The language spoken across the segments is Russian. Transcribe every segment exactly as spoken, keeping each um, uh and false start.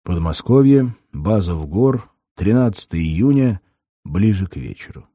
Подмосковье, база в гор, тринадцатого июня, ближе к вечеру.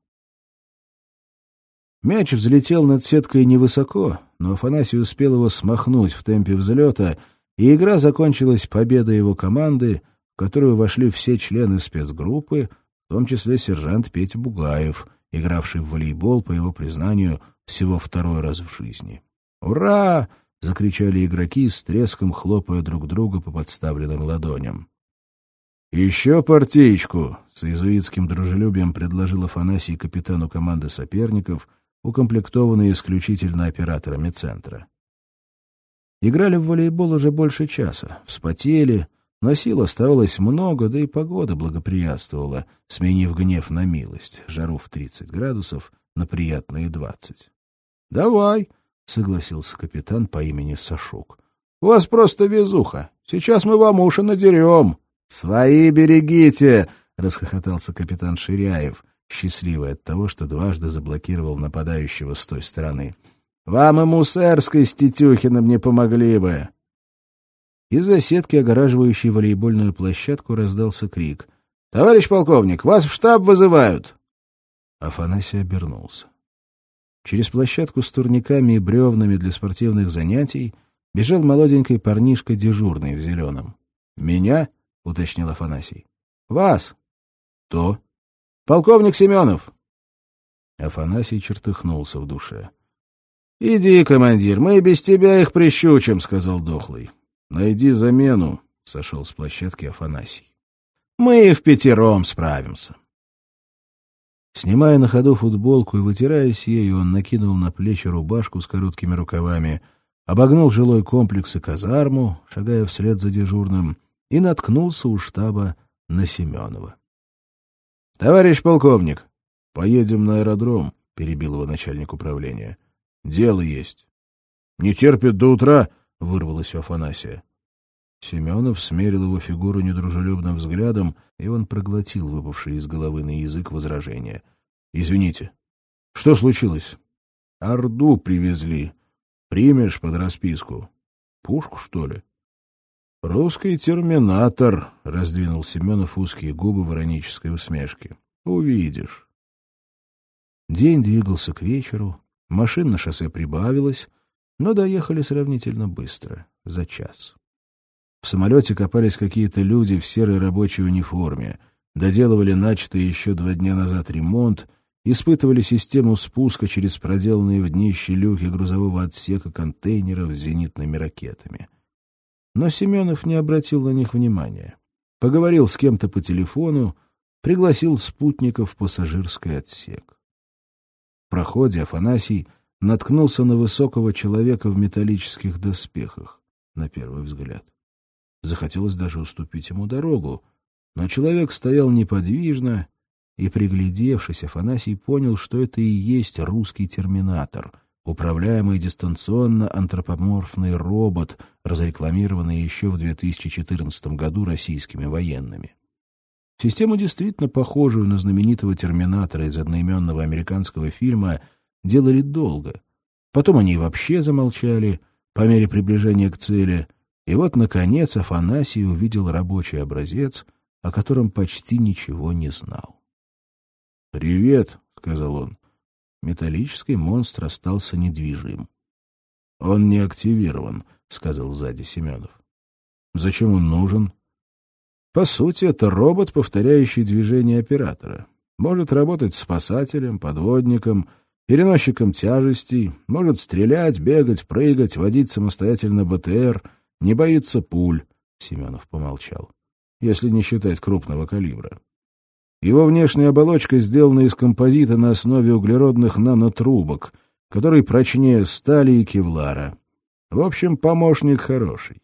Мяч взлетел над сеткой невысоко, но Афанасий успел его смахнуть в темпе взлета, и игра закончилась победой его команды, в которую вошли все члены спецгруппы, в том числе сержант Петя Бугаев, игравший в волейбол, по его признанию, всего второй раз в жизни. «Ура!» — закричали игроки, с треском хлопая друг друга по подставленным ладоням. «Еще партиечку!» — с иезуитским дружелюбием предложил Афанасий капитану команды соперников, укомплектованной исключительно операторами центра. Играли в волейбол уже больше часа, вспотели, но сил оставалось много, да и погода благоприятствовала, сменив гнев на милость, жару в тридцать градусов на приятные двадцать. «Давай!» — согласился капитан по имени Сашук. «У вас просто везуха. Сейчас мы вам уши надерем». «Свои берегите!» — расхохотался капитан Ширяев, счастливый от того, что дважды заблокировал нападающего с той стороны. «Вам и Мусерской с Тетюхиным не помогли бы!» Из-за сетки, огораживающей волейбольную площадку, раздался крик. «Товарищ полковник, вас в штаб вызывают!» Афанасий обернулся. Через площадку с турниками и бревнами для спортивных занятий бежал молоденький парнишка, дежурный в зеленом. «Меня?» — уточнил Афанасий. «Вас!» «То?» «Полковник Семенов!» Афанасий чертыхнулся в душе. «Иди, командир, мы и без тебя их прищучим», — сказал дохлый. «Найди замену», — сошел с площадки Афанасий. «Мы и впятером справимся». Снимая на ходу футболку и вытираясь ею, он накинул на плечи рубашку с короткими рукавами, обогнул жилой комплекс и казарму, шагая вслед за дежурным, и наткнулся у штаба на Семенова. — Товарищ полковник, поедем на аэродром, — перебил его начальник управления. — Дело есть. — Не терпит до утра, — вырвалось у Афанасия. Семенов смерил его фигуру недружелюбным взглядом, и он проглотил выпавшие из головы на язык возражения. — Извините. — Что случилось? — Орду привезли. Примешь под расписку? — Пушку, что ли? — Русский терминатор, — раздвинул Семенов узкие губы в иронической усмешке. — Увидишь. День двигался к вечеру, машин на шоссе прибавилось, но доехали сравнительно быстро, за час. В самолете копались какие-то люди в серой рабочей униформе, доделывали начатый еще два дня назад ремонт, испытывали систему спуска через проделанные в днище люки грузового отсека контейнеров с зенитными ракетами. Но Семенов не обратил на них внимания. Поговорил с кем-то по телефону, пригласил спутников в пассажирский отсек. В проходе Афанасий наткнулся на высокого человека в металлических доспехах, на первый взгляд. Захотелось даже уступить ему дорогу, но человек стоял неподвижно, и, приглядевшись, Афанасий понял, что это и есть русский терминатор, управляемый дистанционно антропоморфный робот, разрекламированный еще в две тысячи четырнадцатом году российскими военными. Систему, действительно похожую на знаменитого терминатора из одноименного американского фильма, делали долго. Потом они и вообще замолчали по мере приближения к цели, и вот, наконец, Афанасий увидел рабочий образец, о котором почти ничего не знал. «Привет», — сказал он. Металлический монстр остался недвижим. «Он не активирован», — сказал сзади Семенов. «Зачем он нужен?» «По сути, это робот, повторяющий движения оператора. Может работать спасателем, подводником, переносчиком тяжестей, может стрелять, бегать, прыгать, водить самостоятельно БТР, не боится пуль», — Семенов помолчал, «если не считать крупного калибра. Его внешняя оболочка сделана из композита на основе углеродных нанотрубок, который прочнее стали и кевлара. В общем, помощник хороший».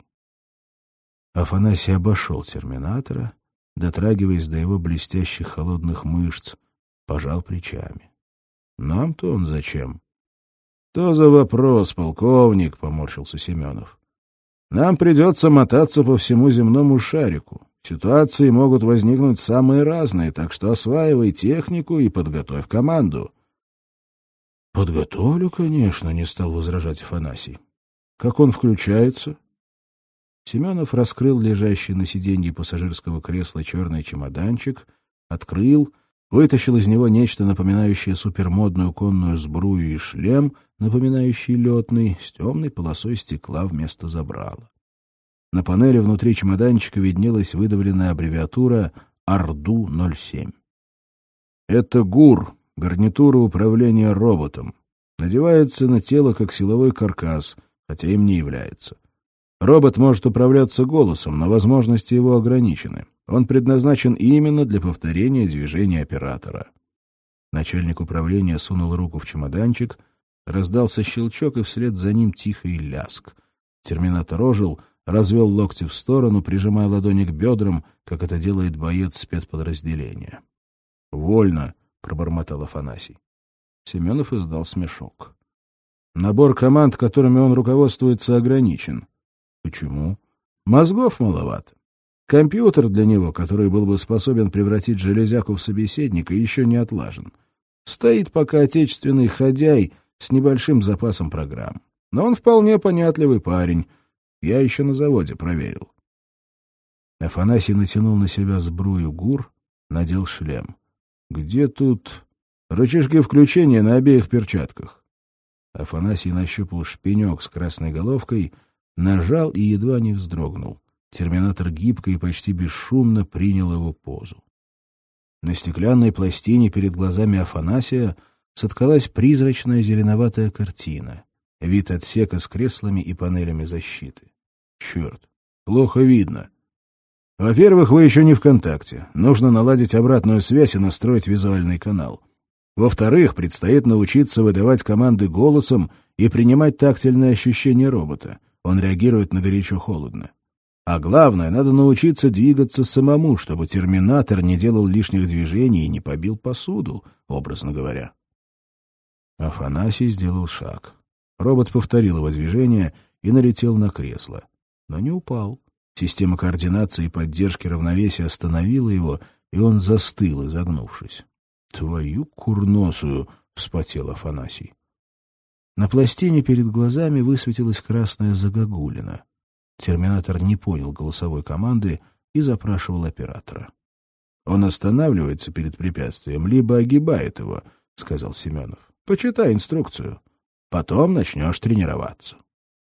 Афанасий обошел терминатора, дотрагиваясь до его блестящих холодных мышц, пожал плечами. «Нам-то он зачем?» «То за вопрос, полковник», — поморщился Семенов. «Нам придется мотаться по всему земному шарику. Ситуации могут возникнуть самые разные, так что осваивай технику и подготовь команду». «Подготовлю, конечно», — не стал возражать Афанасий. «Как он включается?» Семенов раскрыл лежащий на сиденье пассажирского кресла черный чемоданчик, открыл, вытащил из него нечто напоминающее супермодную конную сбрую и шлем, напоминающий летный, с темной полосой стекла вместо забрала. На панели внутри чемоданчика виднелась выдавленная аббревиатура «Орду ноль семь». Это ГУР, гарнитура управления роботом. Надевается на тело как силовой каркас, хотя им не является. Робот может управляться голосом, но возможности его ограничены. Он предназначен именно для повторения движения оператора. Начальник управления сунул руку в чемоданчик, раздался щелчок, и вслед за ним тихий ляск. Терминатор ожил, развел локти в сторону, прижимая ладони к бедрам, как это делает боец спецподразделения. «Вольно», — пробормотал Афанасий. Семенов издал смешок. Набор команд, которыми он руководствуется, ограничен. Почему? Мозгов маловато. Компьютер для него, который был бы способен превратить железяку в собеседника, еще не отлажен. Стоит пока отечественный ходяй с небольшим запасом программ. Но он вполне понятливый парень. Я еще на заводе проверил. Афанасий натянул на себя сбрую ГУР, надел шлем. Где тут рычажки включения на обеих перчатках? Афанасий нащупал шпинек с красной головкой, нажал и едва не вздрогнул. Терминатор гибко и почти бесшумно принял его позу. На стеклянной пластине перед глазами Афанасия соткалась призрачная зеленоватая картина. Вид отсека с креслами и панелями защиты. Черт, плохо видно. Во-первых, вы еще не в контакте. Нужно наладить обратную связь и настроить визуальный канал. Во-вторых, предстоит научиться выдавать команды голосом и принимать тактильные ощущения робота. Он реагирует на горячо-холодно. А главное, надо научиться двигаться самому, чтобы терминатор не делал лишних движений и не побил посуду, образно говоря. Афанасий сделал шаг. Робот повторил его движение и налетел на кресло. Но не упал. Система координации и поддержки равновесия остановила его, и он застыл, изогнувшись. «Твою курносую!» — вспотел Афанасий. На пластине перед глазами высветилась красная загогулина. Терминатор не понял голосовой команды и запрашивал оператора. «Он останавливается перед препятствием, либо огибает его», — сказал Семенов. «Почитай инструкцию. Потом начнешь тренироваться».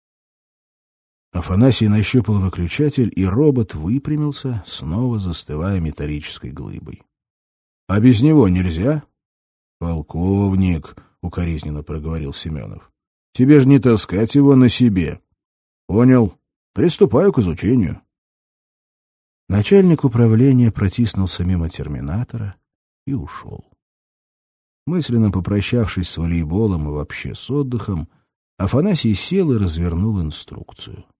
Афанасий нащупал выключатель, и робот выпрямился, снова застывая металлической глыбой. — А без него нельзя? — Полковник, — укоризненно проговорил Семенов, — тебе же не таскать его на себе. — Понял. Приступаю к изучению. Начальник управления протиснулся мимо терминатора и ушел. Мысленно попрощавшись с волейболом и вообще с отдыхом, Афанасий сел и развернул инструкцию.